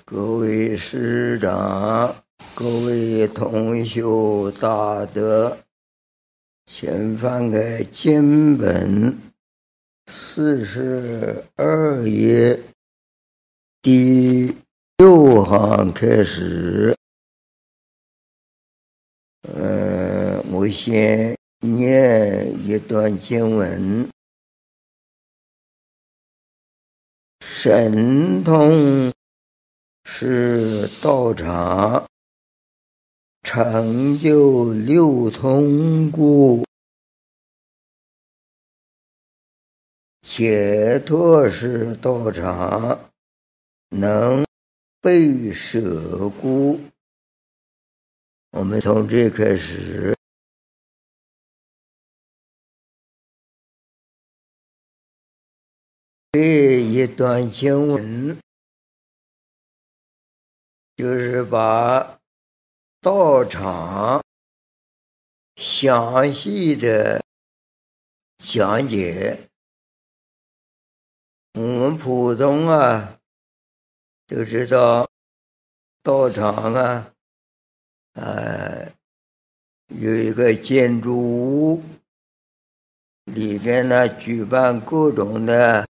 各位师长，各位同学大德，先翻开经本42页第6行开始。我先念一段经文：神通是道场，成就六通故；解脱是道场，能被舍故。我们从这开始。这一段经文就是把道场详细的讲解。我们普通就知道道场有一个建筑物，里边举办各种的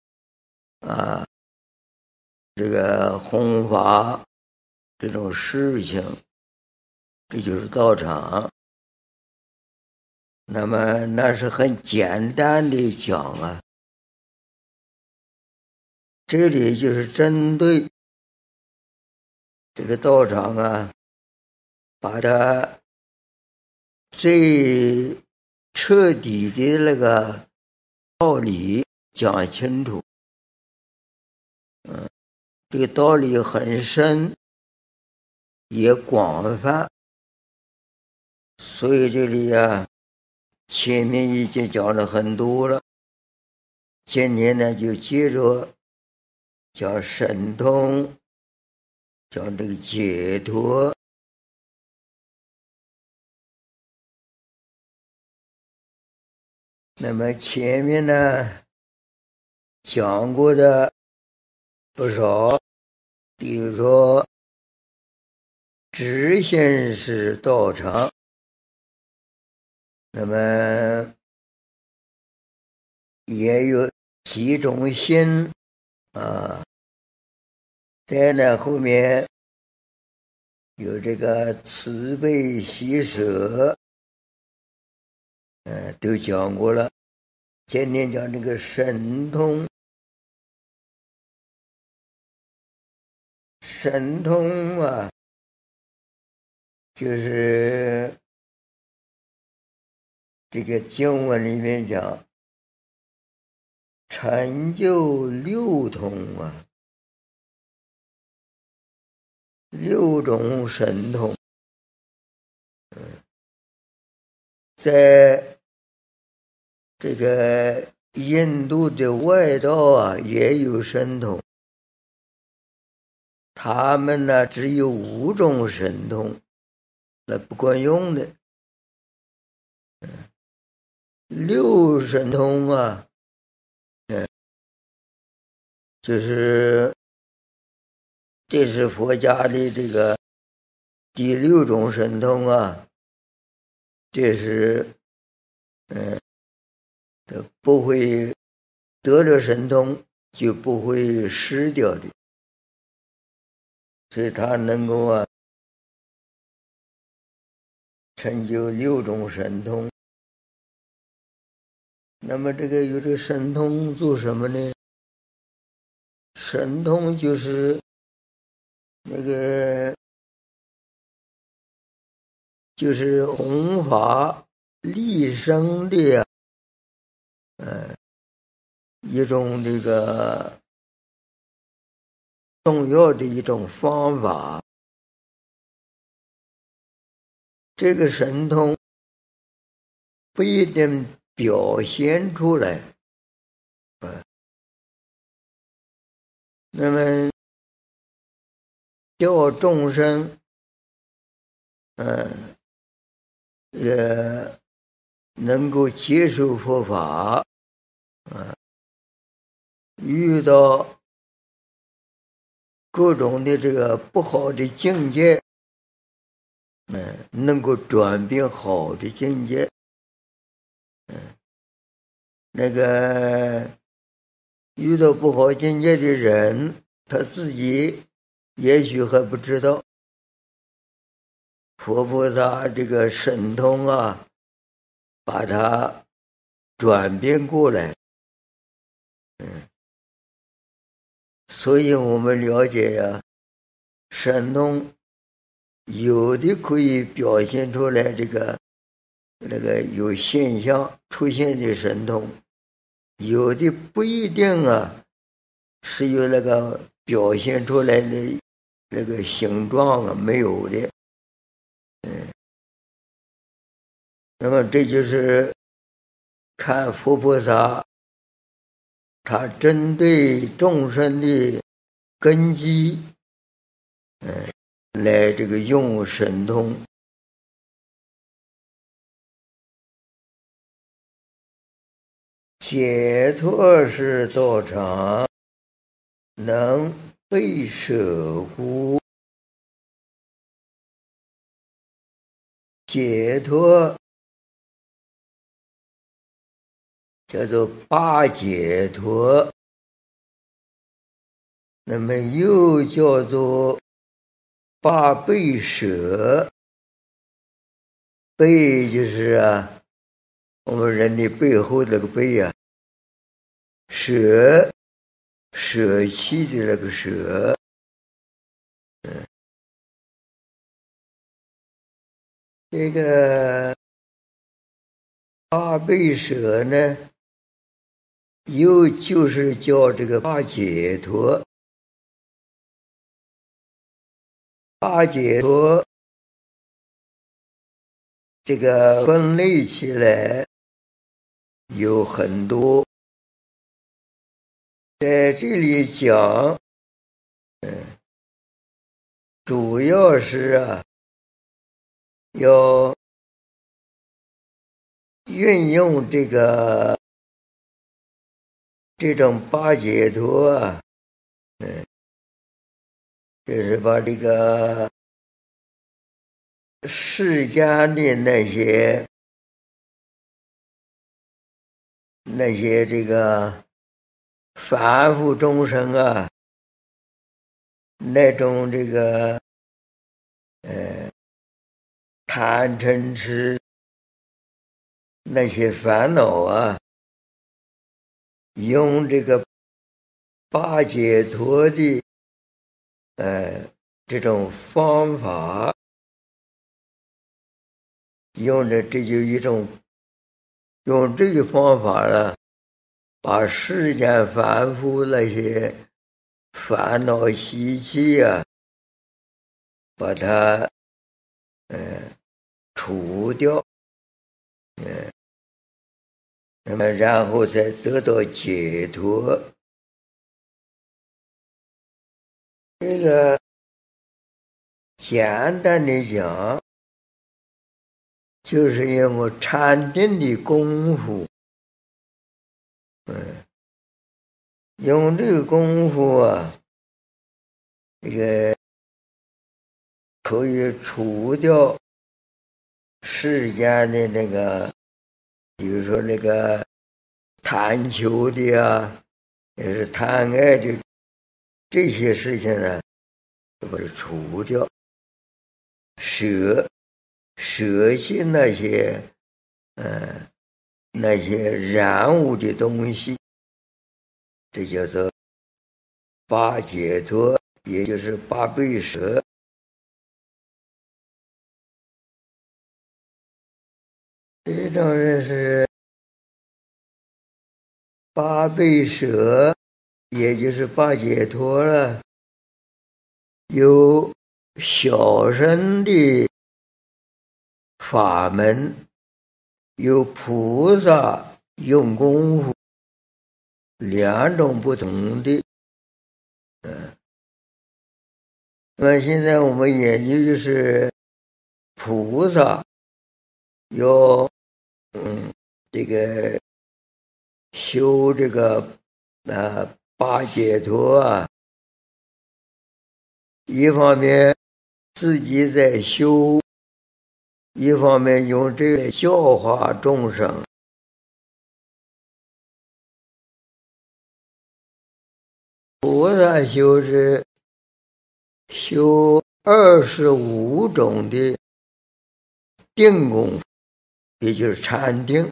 这个弘法这种事情，这就是道场。那么那是很简单的讲这里就是针对这个道场把它最彻底的那个道理讲清楚。这个道理很深也广泛，所以这里前面已经讲了很多了。今天就接着讲神通，讲这个解脱。那么前面讲过的不少，比如说知心是道场，那么也有几种心在后面有这个慈悲喜舍都讲过了。今天讲这个神通。神通就是这个经文里面讲成就六通六种神通。在这个印度的外道也有神通，他们只有5种神通，那不管用的。6神通就是这是佛家的这个第6种神通这是不会得了神通就不会失掉的，所以他能够成就6种神通。那么这个有这个神通做什么呢？神通就是那个就是弘法利生的一种这个重要的一种方法。这个神通不一定表现出来那么叫众生也能够接受佛法遇到各种的这个不好的境界，能够转变好的境界。那个遇到不好境界的人，他自己也许还不知道，佛菩萨这个神通啊，把它转变过来。所以我们了解呀，神通有的可以表现出来那个有现象出现的神通，有的不一定啊，是有那个表现出来的那个形状啊，没有的。那么这就是看佛菩萨他针对众生的根基，来这个用神通。解脱是道场，能被舍故。解脱叫做八解脱，那么又叫做八被舍。被就是我们人的背后那个背啊，舍弃的那个舍。这个八被舍呢，又就是叫这个八解脱。八解脱这个分类起来有很多，在这里讲，主要是要运用这种八解脱就是把这个世间的那些这个凡夫众生那种这个贪嗔痴那些烦恼用这个八解脱的这种方法，用这就一种用这个方法把世间凡夫那些烦恼习气把它除掉，那么然后才得到解脱。这个简单的讲，就是用禅定的功夫，用这个功夫这个可以除掉世间的那个，比如说那个贪求的也是贪爱的这些事情呢，就把它除掉，舍弃那些染污的东西，这叫做八解脱，也就是八被舍。这种人是八被舍，也就是八解脱了。有小乘的法门，有菩萨用功夫，两种不同的。那么现在我们研究就是菩萨要这个修这个八解脱一方面自己在修，一方面用这个教化众生。菩萨修是修25种的定功夫，也就是禅定。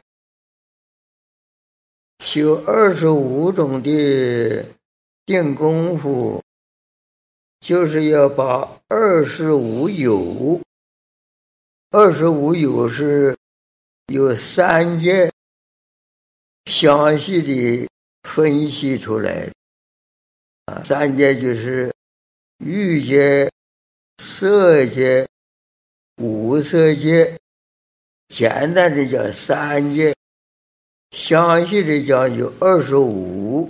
修25种的定功夫，就是要把25有，25有是有3界详细的分析出来的。3界就是欲界、色界、无色界，简单的讲3界，详细的讲有25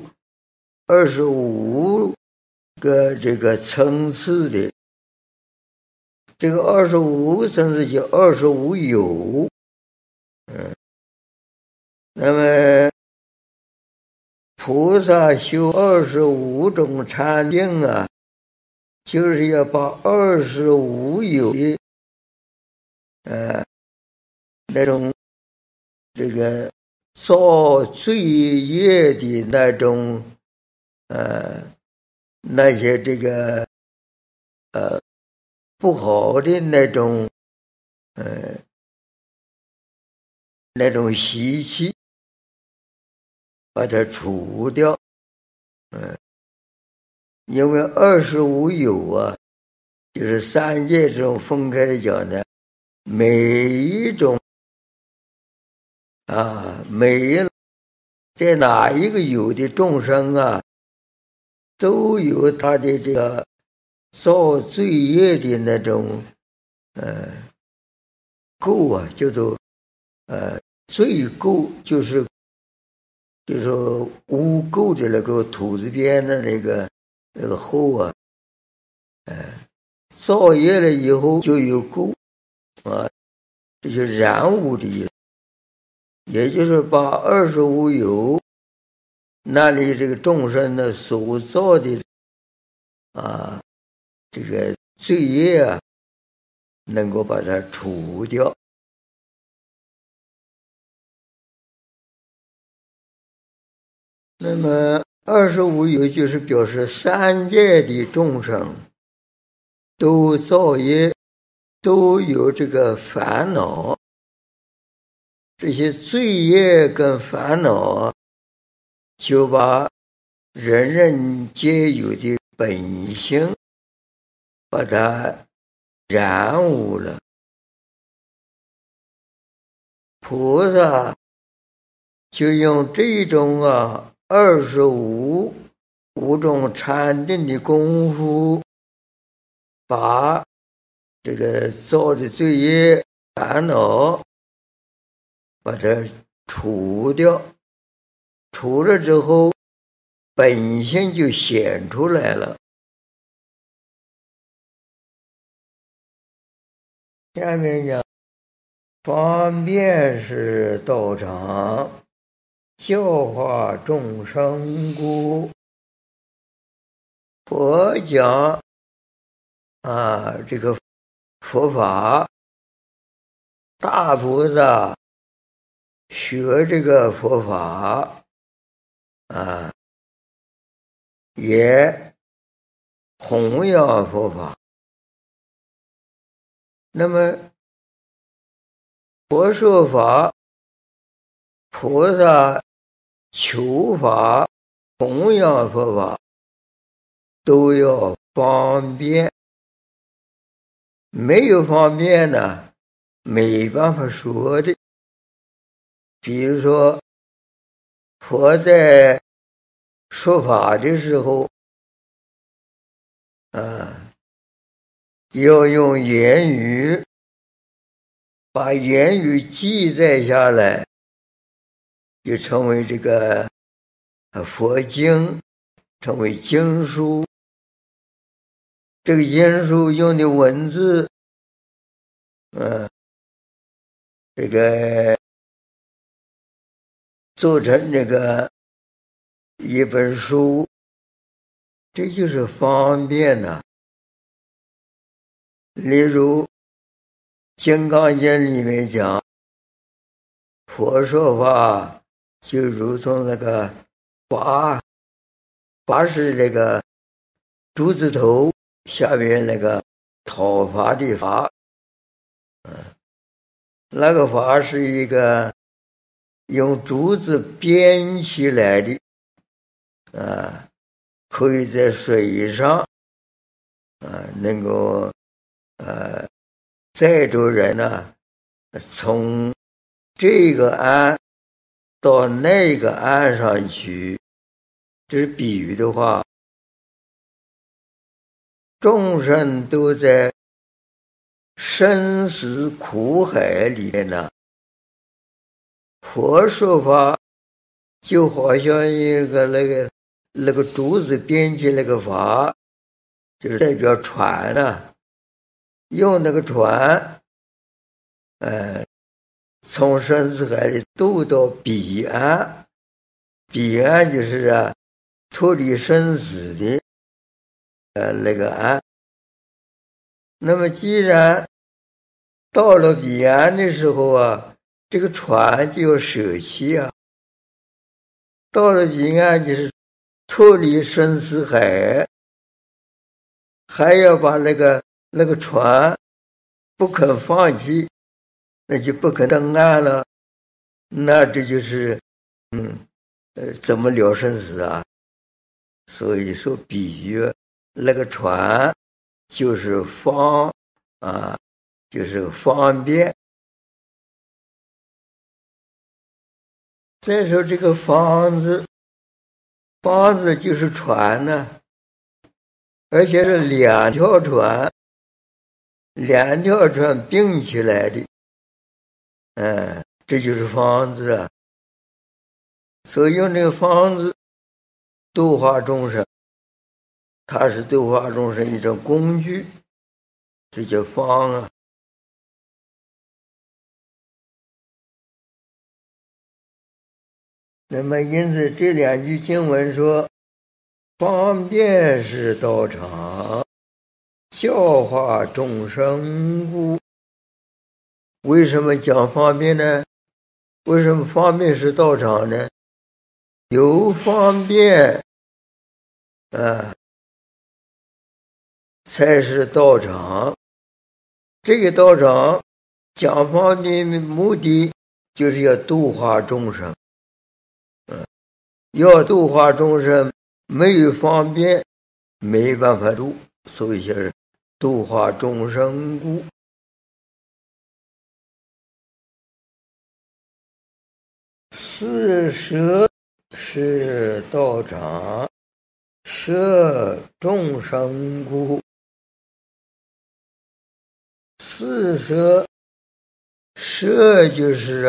个这个层次的。这个25个层次叫25有。那么菩萨修25种禅定啊，就是要把25有的那种这个造罪业的那种那些这个不好的那种习气，把它除掉。因为25有啊，就是3界这种分开的讲呢，每一种每在哪一个有的众生啊，都有他的这个造罪业的那种垢啊，叫做罪垢，就是污垢的那个土字边的那个后啊，造业了以后就有垢啊，这就染污的意思。也就是把25有那里这个众生的所造的这个罪业啊，能够把它除掉。那么25有就是表示3界的众生都造业，都有这个烦恼。这些罪业跟烦恼就把人人皆有的本性把它染污了。菩萨就用这种25种禅定的功夫，把这个造的罪业烦恼把它除掉，除了之后本性就显出来了。下面讲方便是道场，教化众生故。佛讲这个佛法，大菩萨学这个佛法也弘扬佛法。那么佛说法，菩萨求法，弘扬佛法，都要方便。没有方便呢，没办法说的。比如说佛在说法的时候要用言语，把言语记载下来，就成为这个佛经，成为经书。这个经书用的文字这个做成这个一本书，这就是方便呐。 例如《金刚经》里面讲，佛说法就如同那个法是那个竹字头下面那个讨伐的伐，那个法是一个用竹子编起来的，可以在水上能够载着人呢，从这个岸到那个岸上去。这是比喻的话，众生都在生死苦海里面呢。佛说法就好像一个那个竹子编起那个筏，就是代表船呢，用那个船从生死海里渡到彼岸，彼岸就是脱离生死的那个岸。那么既然到了彼岸的时候这个船就要舍弃到了彼岸就是脱离生死海，还要把那个船不肯放弃，那就不肯登岸了。那这就是怎么了生死所以说比喻那个船就是就是方便。再说这个方子就是船呢，而且是两条船并起来的，这就是方子所以用这个方子度化众生，它是度化众生一种工具，这叫方那么因此这两句经文说，方便是道场，教化众生故。为什么讲方便呢？为什么方便是道场呢？有方便才是道场。这个道场讲方便的目的就是要度化众生，要度化众生，没有方便没办法度，所以就是度化众生故。四摄是道场，摄众生故。四摄就是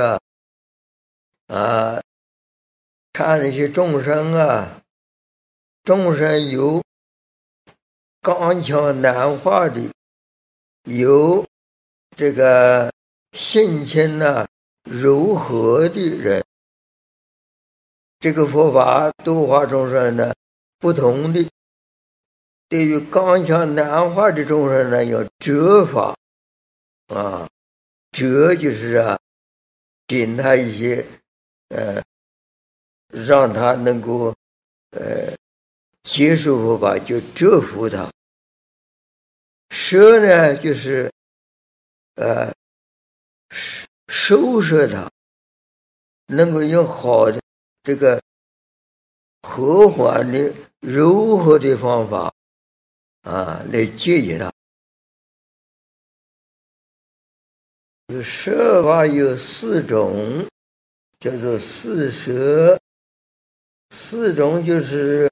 看那些众生众生有刚强难化的，有这个性情柔和的人。这个佛法度化众生呢不同的，对于刚强难化的众生呢要折法折就是给他一些让他能够接受佛法，就折服他。摄呢就是收摄他，能够用好的这个和缓的柔和的方法来接引他。摄法有四种，叫做四摄。四种就是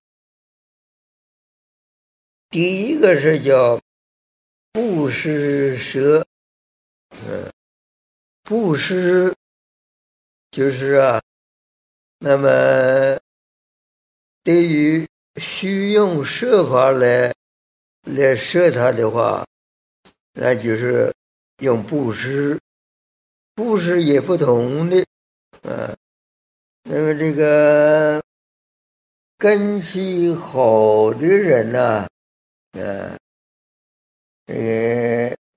第一个是叫布施摄，布施就是那么对于需用摄法来摄他的话，那就是用布施。布施也不同的那么这个根气好的人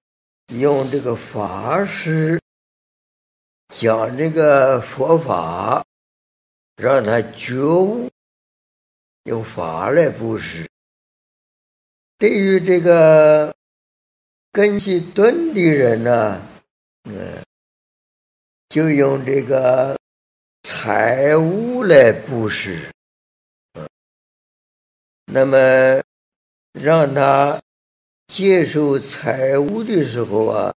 用这个法师讲这个佛法，让他觉悟，用法来布施。对于这个根基钝的人呢，就用这个财物来布施。那么让他接受财物的时候啊，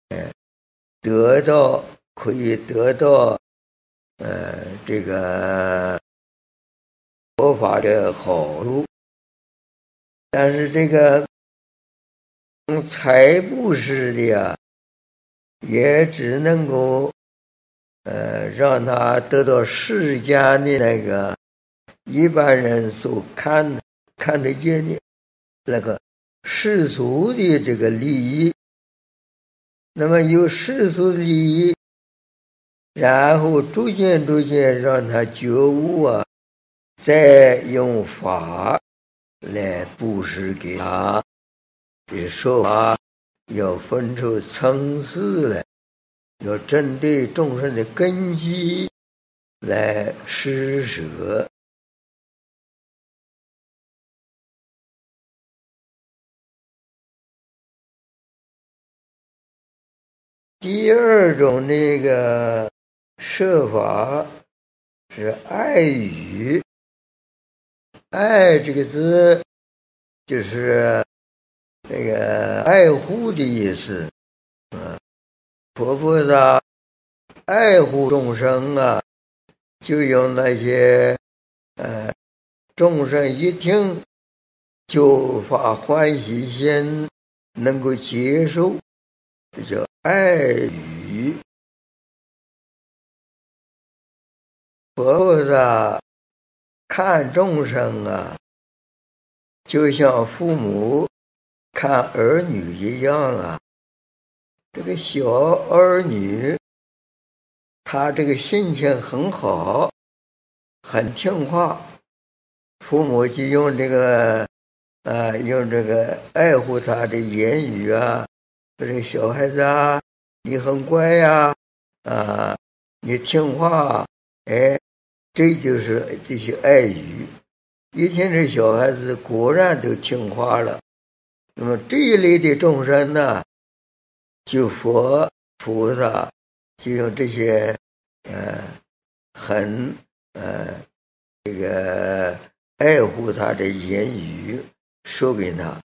可以得到这个佛法的好处。但是这个用财布施的呀，也只能够让他得到世间的那个一般人所看得见的那个世俗的这个利益。那么有世俗的利益，然后逐渐让他觉悟啊，再用法来布施给他。这说法要分出层次来，要针对众生的根基来施舍。第二种那个设法是爱语。爱这个字就是那个爱护的意思。佛菩萨爱护众生啊，就用那些众生一听就发欢喜心，能够接受，这叫爱语。佛菩萨看众生啊，就像父母看儿女一样啊。这个小儿女他这个心情很好，很听话，父母就用这个爱护他的言语啊，这个小孩子啊，你很乖呀，你听话，这就是这些爱语。一听这小孩子果然都听话了，那么这一类的众生呢，就佛菩萨就用这些这个爱护他的言语说给他。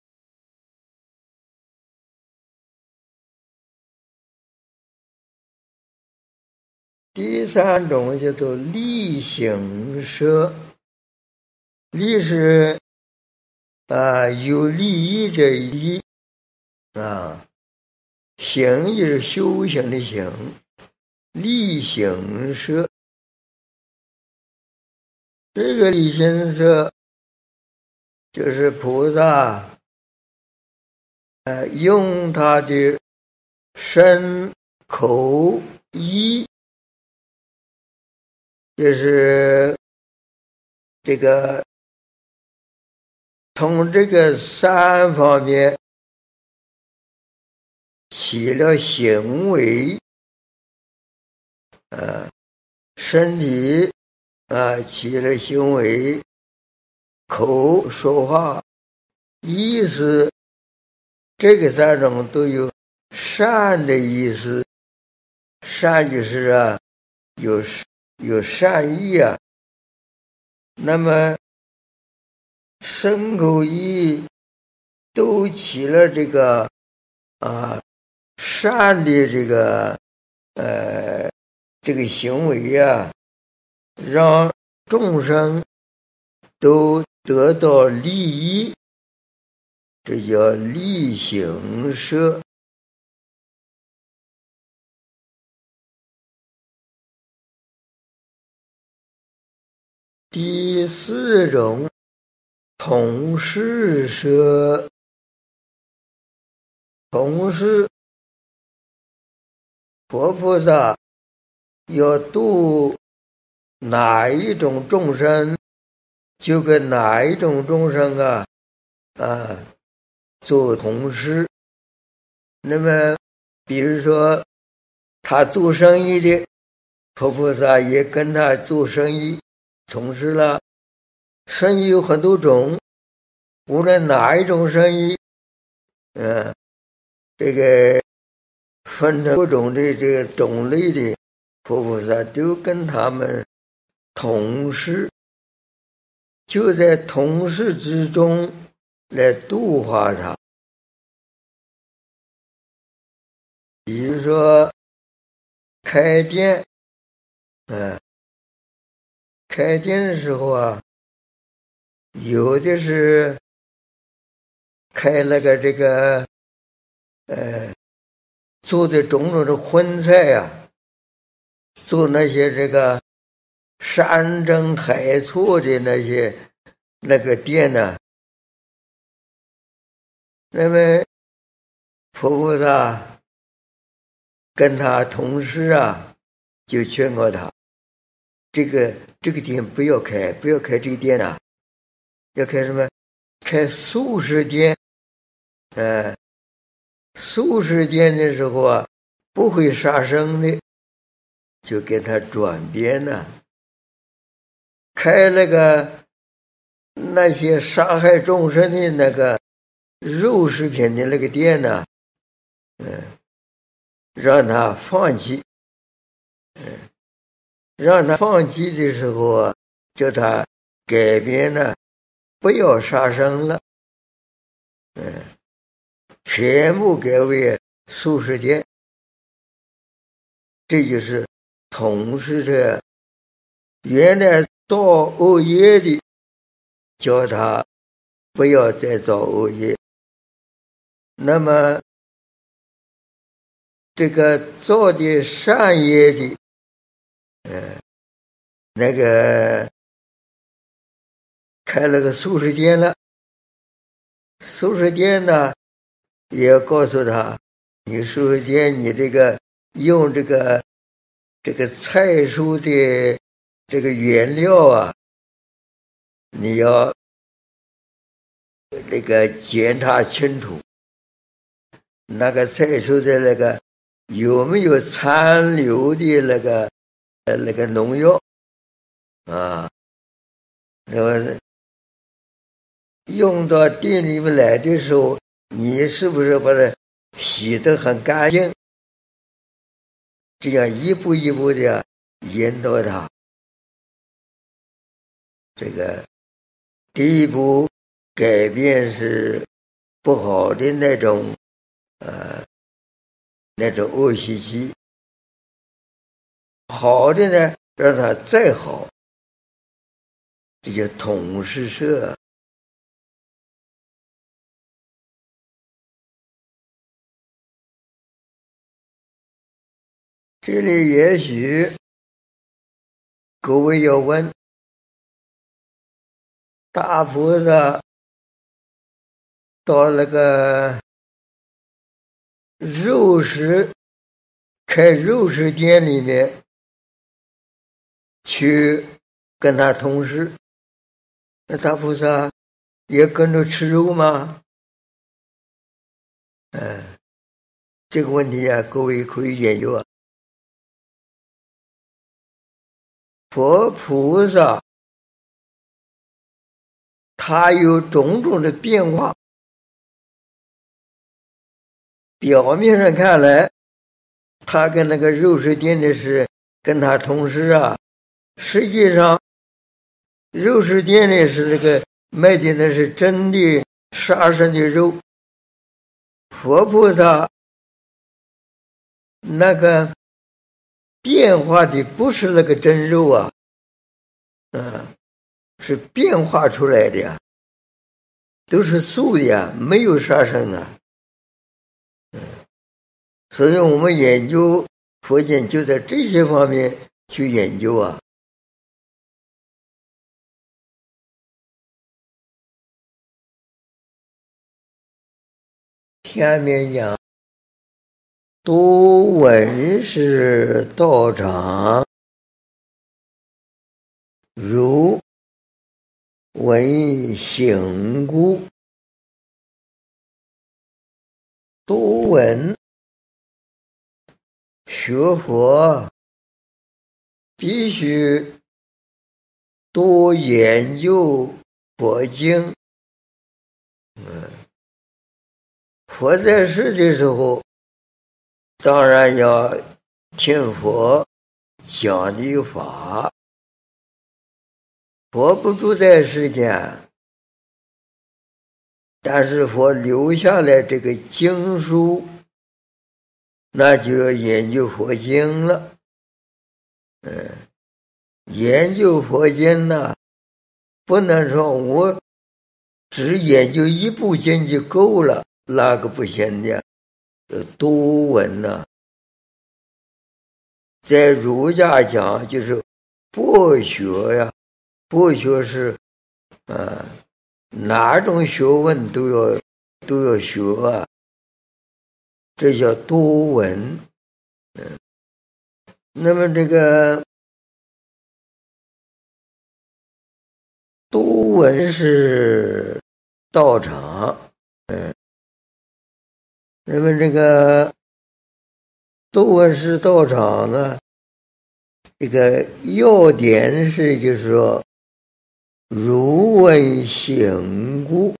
第三种叫做力行舍。力是有利益的利啊，行就是修行的行，力行舍。这个力行舍就是菩萨用他的身口意，就是这个从这个三方面起了行为，身体起了行为，口说话，意思，这个三种都有善的意思。善就是有善意啊。那么身口意都起了这个善的这个行为啊，让众生都得到利益，这叫力行舍。第四种同事舍。同事，佛菩萨要度哪一种众生，就跟哪一种众生做同事。那么比如说他做生意的，佛菩萨也跟他做生意，从事了。生意有很多种，无论哪一种生意，这个分成各种的这个种类的佛菩萨都跟他们同事，就在同事之中来度化他。比如说开店，开店的时候啊，有的是开了个这个做的种种的荤菜啊，做那些这个山珍海错的那个店呢，那么佛菩萨跟他同事啊，就劝告他，这个店不要开这个店啊，要开什么？开素食店。素食店的时候啊，不会杀生的，就给他转变了。开那些杀害众生的那个肉食品的那个店呢，让他放弃。让他放弃的时候啊，叫他改变了，不要杀生了。全部改为素食店。这就是同时着原来造恶业的，叫他不要再造恶业。那么这个造的善业的，那个开了个素食店了，素食店呢也要告诉他，你素食店你这个用这个菜蔬的这个原料啊，你要那个检查清楚，那个菜蔬的那个有没有残留的那个农药啊？那么用到店里面来的时候，你是不是把它洗得很干净？这样一步一步的引导他。这个第一步改变是不好的那种恶习气，好的呢让他再好，这叫统是摄。这里也许各位要问，大菩萨到那个开肉食店里面去跟他同事，那大菩萨也跟着吃肉吗？这个问题啊，各位可以研究啊。佛菩萨他有种种的变化，表面上看来，他跟那个肉食店的是跟他同事啊，实际上肉食店里是这个卖的那是真的杀生的肉，佛菩萨那个变化的不是那个真肉啊，是变化出来的呀，都是素的呀，没有杀生啊。所以我们研究佛经就在这些方面去研究啊。下面讲多闻是道场，如闻行故。多闻学佛必须多研究佛经。佛在世的时候，当然要听佛讲的法。佛不住在世间，但是佛留下来这个经书，那就要研究佛经了。研究佛经呢，不能说我只研究一部经就够了，那个不行的，多闻呢。在儒家讲就是博学呀，博学是哪种学问都要学啊，这叫多闻。那么这个多闻是道场，那么这个多闻是道场呢，这个要点是就是说如闻行故。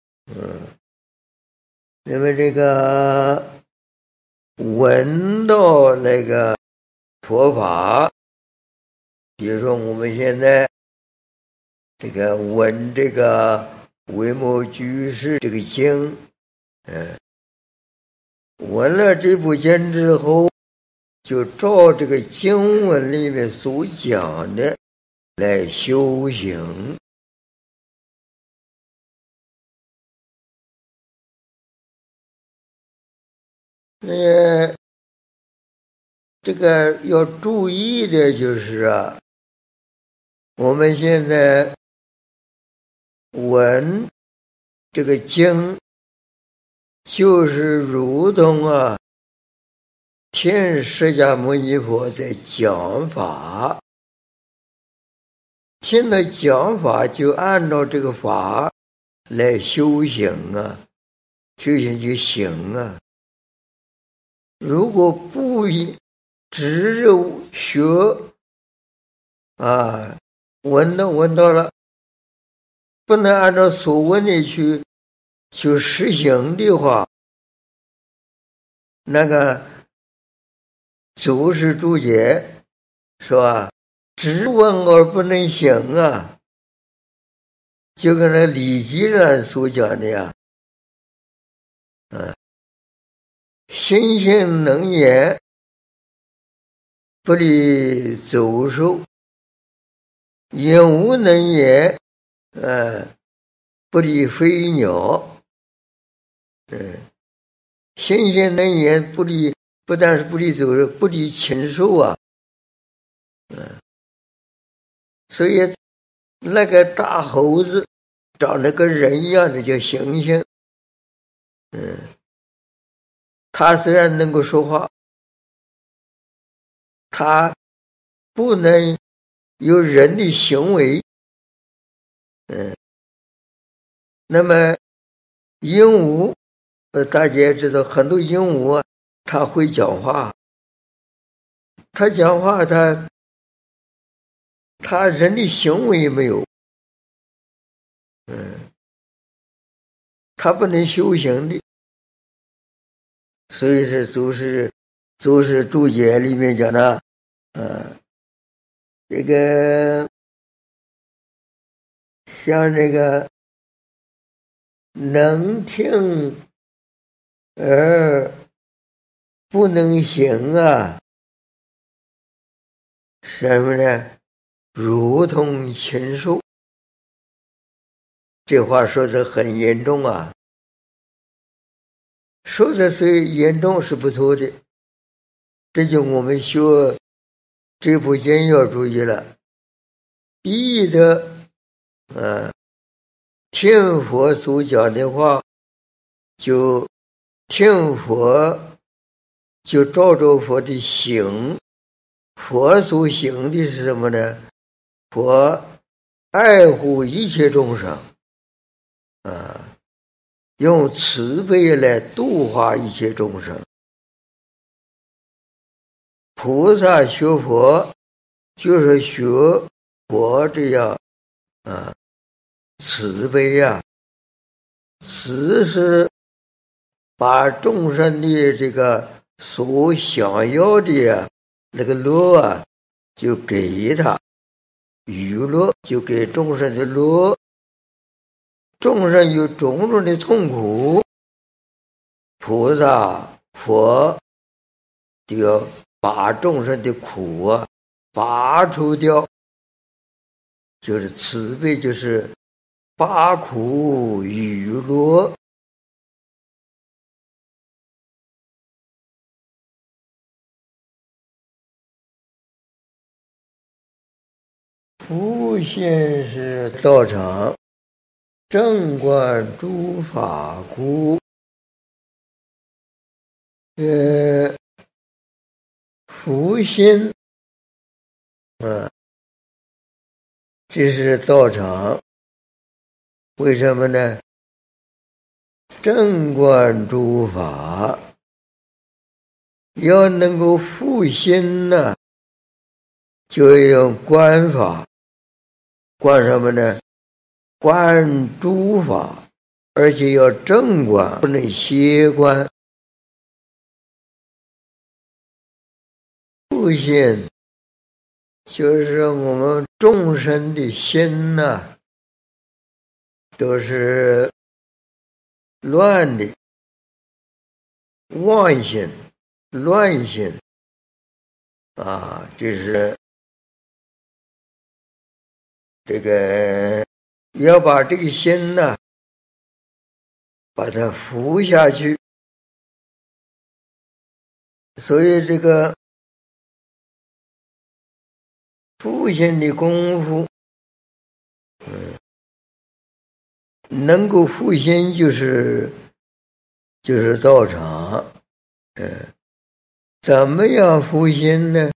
那么这个闻到那个佛法，比如说我们现在这个闻这个维摩居士这个经，闻了这部经之后，就照这个经文里面所讲的来修行。这个要注意的就是啊，我们现在闻这个经，就是如同听释迦牟尼佛在讲法，听了讲法就按照这个法来修行啊，修行就行啊。如果不只学闻到了，不能按照所闻的去实行的话，那个祖师注解是吧？只闻而不能行啊，就跟那礼记上所讲的呀，心性能言，不离走兽；言无能言，不离飞鸟。心性能言，不但是不离走兽，不离禽兽啊。所以那个大猴子长得跟人一样的叫猩猩，他虽然能够说话，他不能有人的行为。那么鹦鹉，大家也知道，很多鹦鹉它会讲话，它讲话他人的行为没有，他不能修行的。所以是祖师注解里面讲的，这个像这个能听而不能行啊，什么呢？如同禽兽。这话说得很严重啊，说的虽严重是不错的，这就我们学这部经要注意了，必得听佛所讲的话，就听佛，就照着佛的行。佛所行的是什么呢？佛爱护一切众生，用慈悲来度化一切众生。 菩萨学佛就是学佛这样慈悲啊，慈是把众生的这个所想要的那个乐啊，就给他娱乐，就给众生的乐。众生有种种的痛苦，菩萨佛就要把众生的苦啊拔除掉，就是慈悲，就是拔苦娱乐。复现是道场，正观诸法故。复现这是道场。为什么呢？正观诸法要能够复现呢，就要用观法。观什么呢？观诸法，而且要正观，不能邪观。复现就是我们众生的心呐，都是乱的，妄心、乱心啊，就是这个要把这个心呐，把它服下去。所以这个复现的功夫，能够复现就是道场。怎么样复现呢？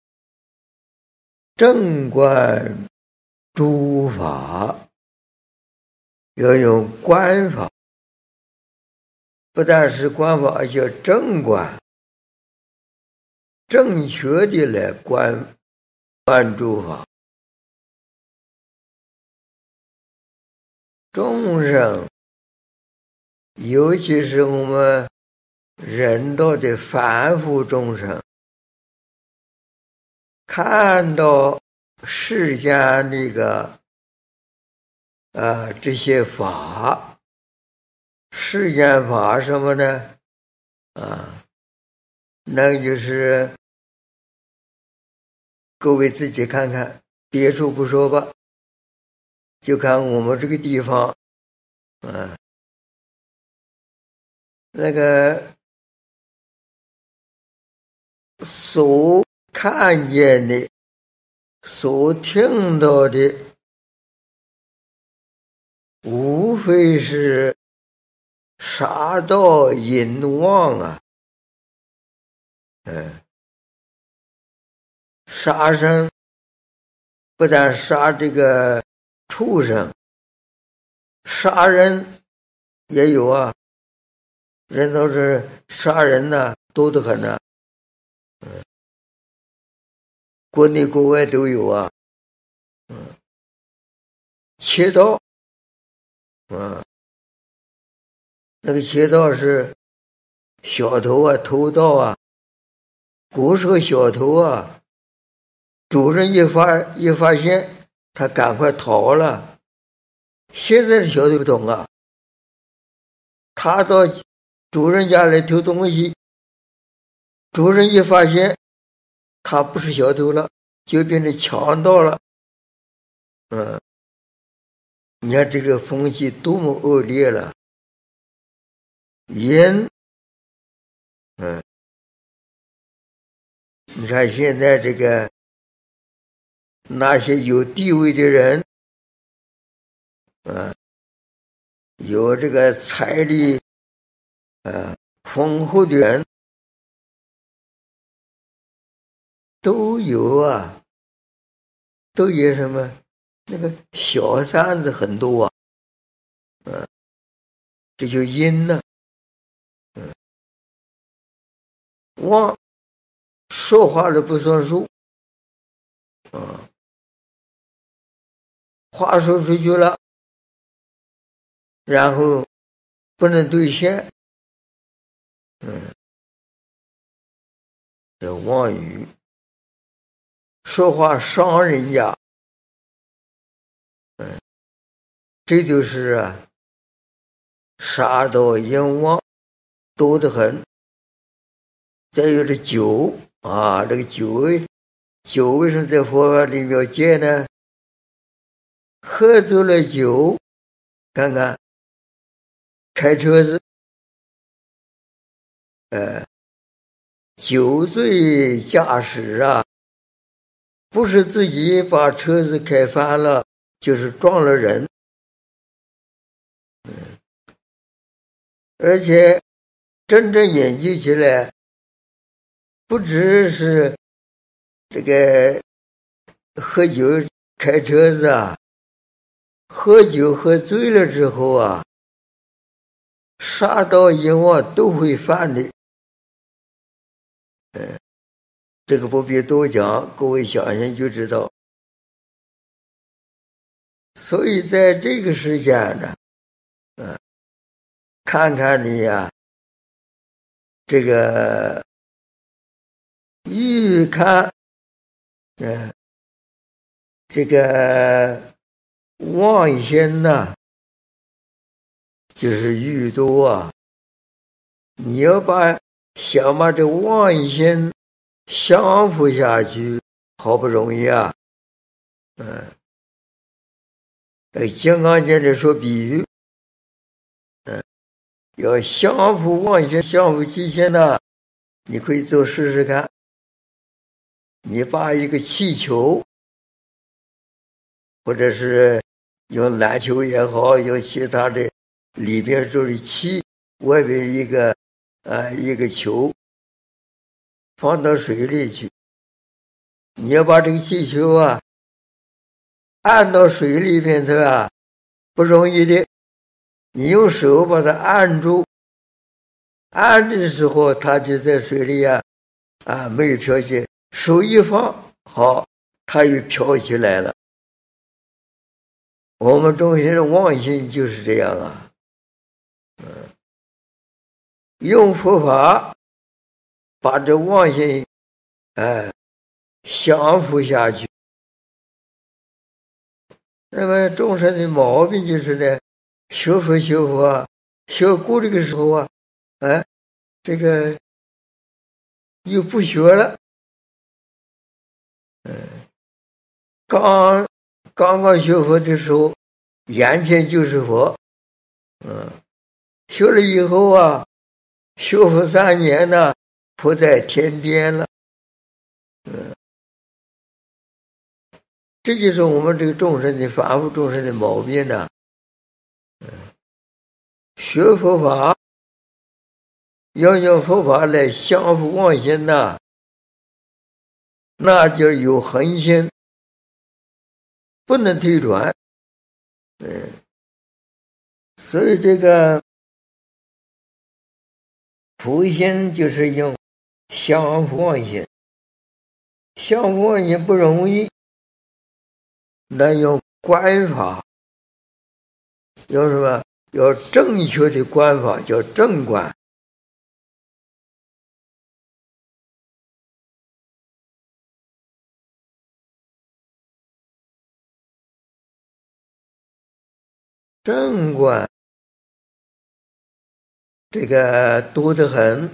正观诸法，要用观法，不但是观法，而且正观，正确的来观诸法。众生，尤其是我们人道的凡夫众生，看到世间那个这些法，世间法什么呢？那就是各位自己看看，别处不说吧，就看我们这个地方，那个所看见的，所听到的，无非是杀盗淫妄啊，杀生不但杀这个畜生，杀人也有啊，人都是杀人呐，多得很呐，国内国外都有啊，切刀，那个切刀是小偷啊，偷盗啊，骨折小偷啊，主人一发现，他赶快逃了。现在的小偷懂啊，他到主人家来偷东西，主人一发现他不是小偷了，就变成强盗了。你看这个风气多么恶劣了。你看现在这个那些有地位的人，有这个财力丰厚的人，都有啊，都有什么那个小三子很多啊，这就因呢， 说话的不算数啊，话说出去了，然后不能兑现，叫妄语，说话伤人家，这就是杀盗淫妄多得很。再有这酒啊，这个酒为什么在佛法里面要戒呢？喝醉了酒，看看开车子，酒醉驾驶啊，不是自己把车子开翻了，就是撞了人，而且真正研究起来，不只是这个喝酒开车子啊，喝酒喝醉了之后啊，杀盗淫妄都会犯的。这个不必多讲，各位想想就知道。所以在这个时间呢，看看你呀，这个欲看，这个妄心呐，就是欲多啊。你要想把这妄心降服下去，好不容易啊。金刚经里说比喻，要降服妄心，降服七心呢，你可以做试试看。你把一个气球，或者是用篮球也好，用其他的里边就是气，外边一个球放到水里去，你要把这个气球啊按到水里边头啊，不容易的。你用手把它按住，按的时候它就在水里没有飘起，手一放，好，它又飘起来了。我们中心的妄心就是这样啊，用佛法把这妄心降服下去。那么众生的毛病就是呢，学佛学过这个时候啊，这个又不学了，刚刚学佛的时候，眼前就是佛，学了以后啊，学佛3年呢，佛在天边了，这就是我们这个众生的凡夫众生的毛病呢。学佛法要用佛法来降服妄心呐，那就有恒心，不能退转。所以这个普心就是用降服妄心，降服妄心不容易，那用观法，要什么？要正确的观法，叫正观。正观这个多得很。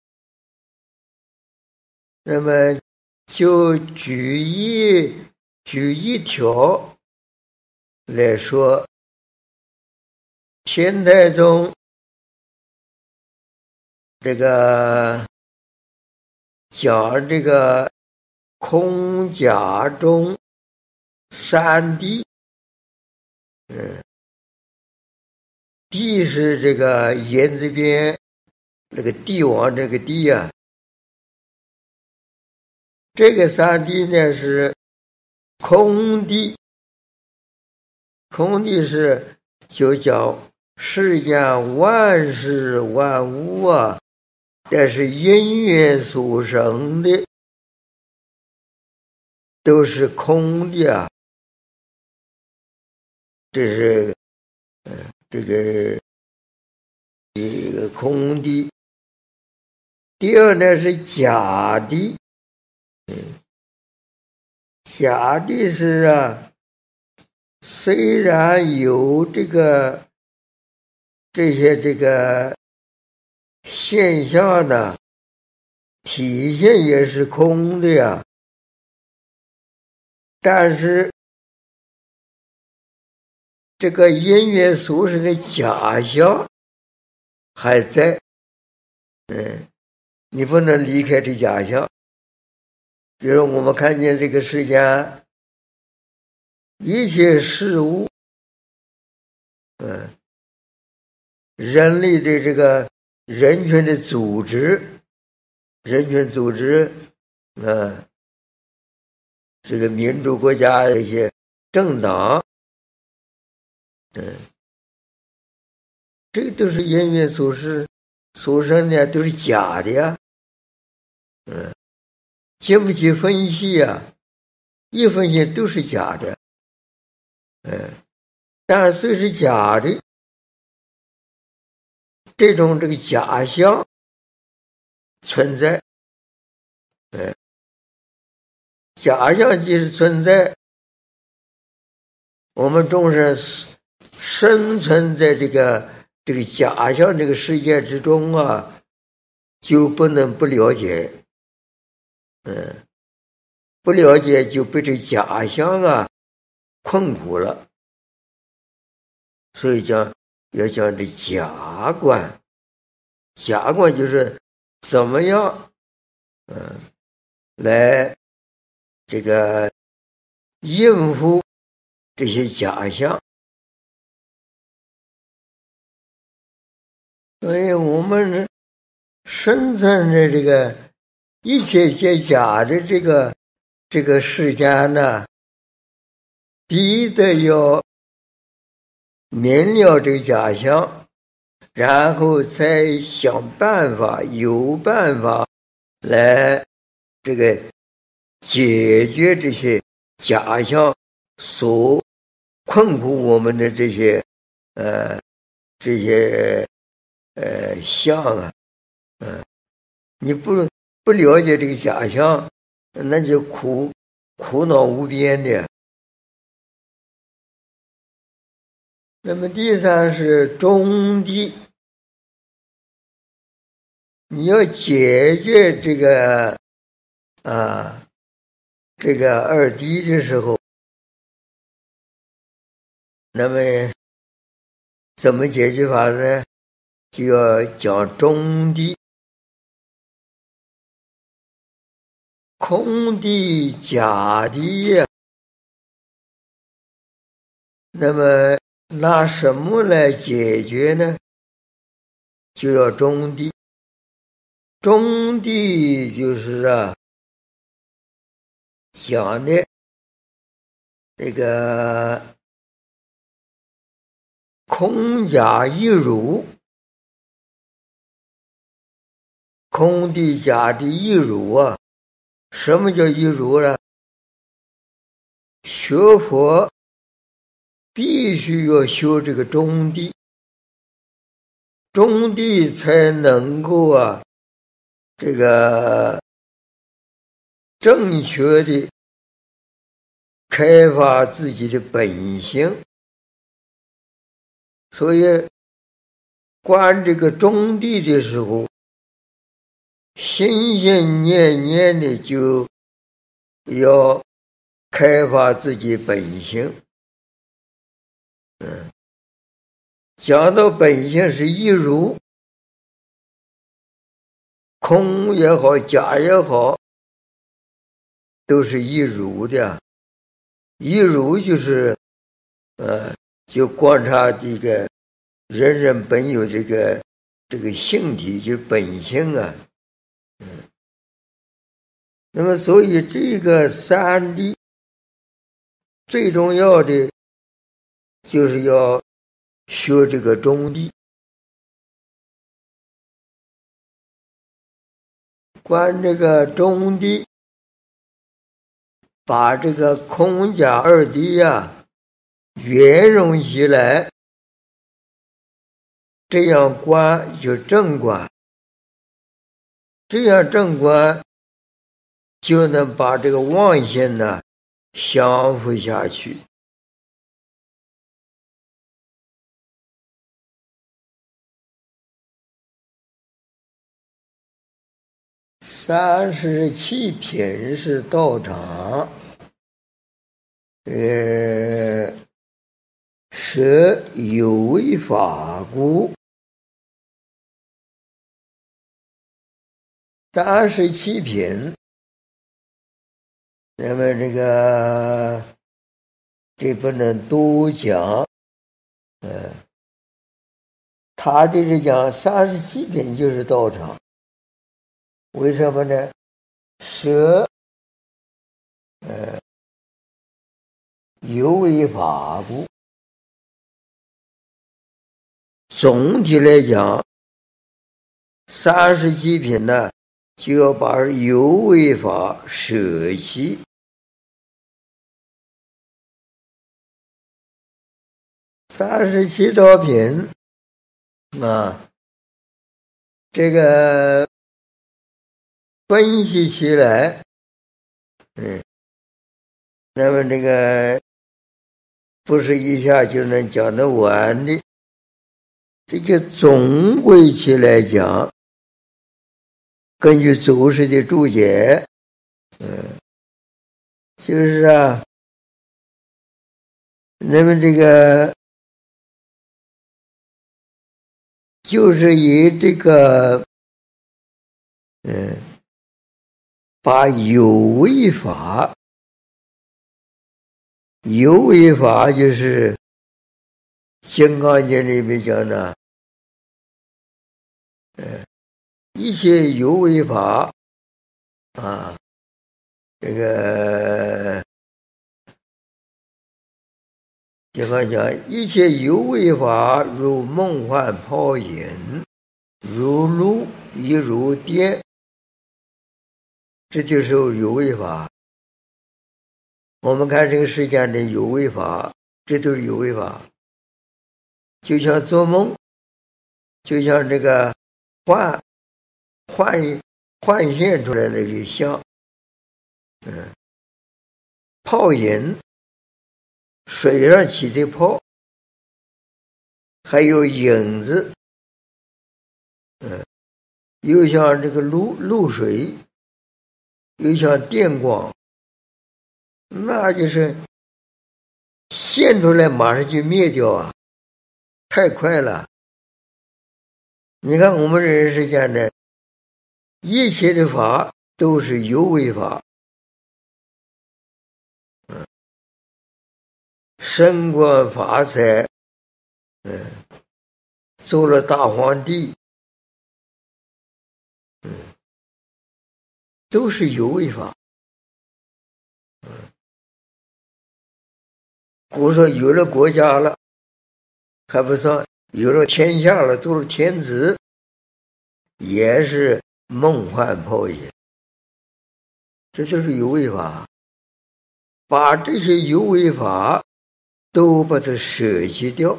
那么就举一条来说，天台宗这个讲这个空假中3谛，谛是这个言字边那个帝王这个帝啊，这个3谛呢是空谛，空谛是就讲世间万事万物啊，但是因缘所生的都是空的啊，这是这个空的。第二呢是假的，假的是啊，虽然有这些现象呢，体现也是空的呀，但是这个因缘俗世的假象还在，你不能离开这假象。比如我们看见这个世间一切事物，人类的这个人权的组织，人权组织，这个民主国家的一些政党，这个都是因缘所示所生的，都是假的呀，经不起分析呀，一分析都是假的，但虽是假的，这种这个假象存在，假象即使存在，我们众生生存在这个假象这个世界之中啊，就不能不了解，不了解就被这假象啊困苦了，所以要讲这假观。假观就是怎么样，来这个应付这些假象。所以我们生存的这个一切皆假的这个世间呢，必得要明了这个假象，然后再想办法，有办法来这个解决这些假象所困苦我们的这些相啊，你不了解这个假象，那就苦恼无边的。那么第三是中谛，你要解决这个二谛的时候，那么怎么解决法呢？就要讲中谛，空谛假谛呀。那么拿什么来解决呢？就要中谛。中谛就是讲的这个空假一如，空谛假谛一如啊。什么叫一如呢？学佛必须要修这个中谛，中谛才能够这个正确的开发自己的本性。所以观这个中谛的时候，心心念念的就要开发自己本性。讲到本性是一如，空也好，假也好，都是一如的。一如就是就观察这个人人本有这个性体，就是本性啊。那么所以这个三谛最重要的就是要学这个中谛。观这个中谛， 把这个空假二谛呀圆融起来，这样观就正观，这样正观就能把这个妄心呢降伏下去。37品是道场，舍有为法故。37品，那么这不能多讲，他这是讲37品就是道场，为什么呢？舍有为法故。总体来讲37品呢，就要把有为法舍弃。37道品啊，这个分析起来，那么这个不是一下就能讲得完的。这个总归起来讲，根据祖师的注解，就是啊，那么这个就是以这个把有为法，有为法就是金刚经里面讲的，一切有为法啊，这个金刚讲一切有为法如梦幻泡影，如露亦如电，这就是有为法。我们看这个世间的有为法，这都是有为法，就像做梦，就像这个幻现出来的一个像，泡影，水上起的泡，还有影子，又像这个露水，又像电光，那就是现出来马上就灭掉啊，太快了。你看我们人世间的一切的法都是有为法，升官发财，做了大皇帝，都是有为法。古说有了国家了，还不算，有了天下了，做了天子，也是梦幻泡影，这就是有为法。把这些有为法都把它舍弃掉，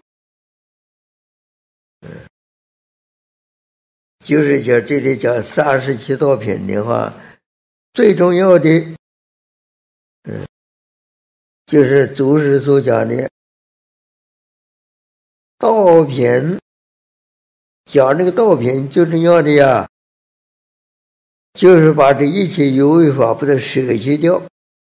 就是讲这里讲37道品的话，最重要的就是祖师所讲的道品，讲这个道品最重要的呀，就是把这一切有为法把它舍弃掉。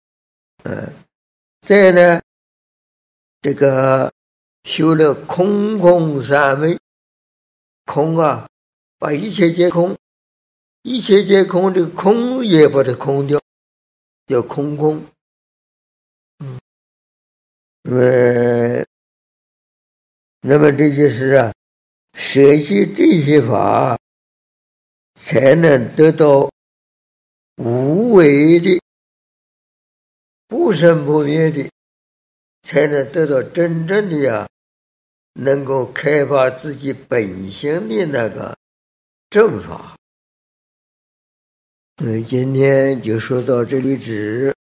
再呢，这个修了空空三昧，空啊，把一切皆空，一切皆空，这个空也把它空掉，叫空空。那么这就是啊，舍弃这些法，才能得到无为的、不生不灭的，才能得到真正的呀，能够开发自己本性的那个正法。今天就说到这里止。